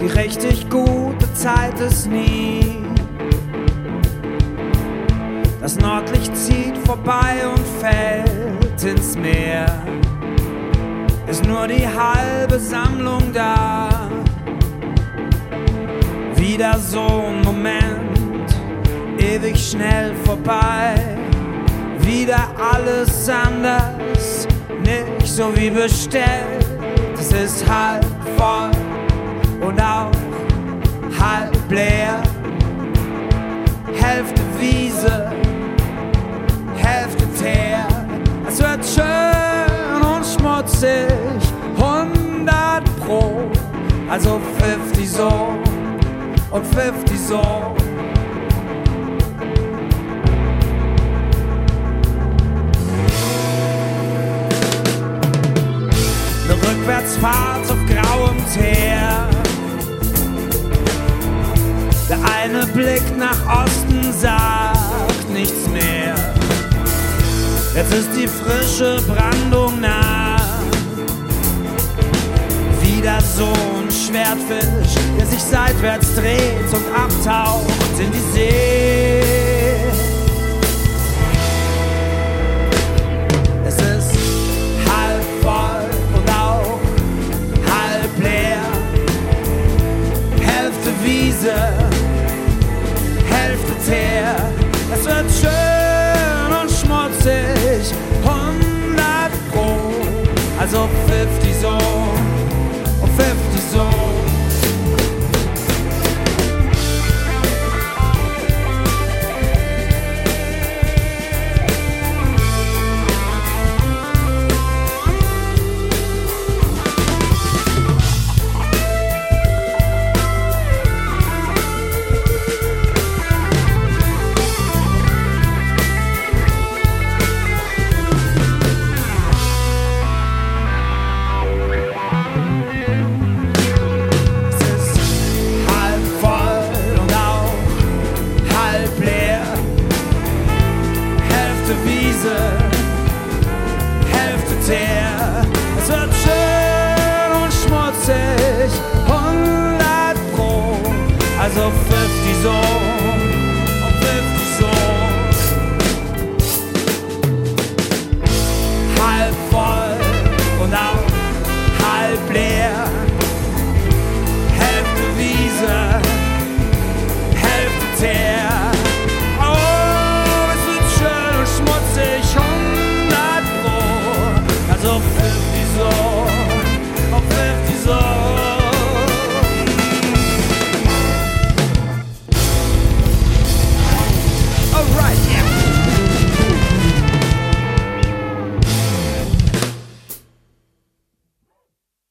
Die richtig gute Zeit ist nie. Das Nordlicht zieht vorbei und fällt ins Meer. Ist nur die halbe Sammlung da. Wieder so ein Moment, ewig schnell vorbei. Wieder alles anders, nicht so wie bestellt. Es ist halb voll und auch halb leer. Hälfte Wiese, Hälfte Teer. Es wird schön und schmutzig, 100 Pro. Also 50 so und 50 so. Eine Rückwärtsfahrt auf grauem Teer. Der eine Blick nach Osten sagt nichts mehr. Jetzt ist die frische Brandung nah. Wieder so ein Schwertfisch, der sich seitwärts dreht und abtaucht in die See. Es ist halb voll und auch halb leer. Hälfte Wiese, Hälfte Teer. Es wird schön und schmutzig, 100 Pro. Also 50 so und 50 so. Hälfte Teer. Es wird schön und schmutzig, 100 Pro. Also 50 so und 50 so. Halb voll und auch halb leer. Hälfte Wiese, Hälfte Teer. So 50 so, 50 so.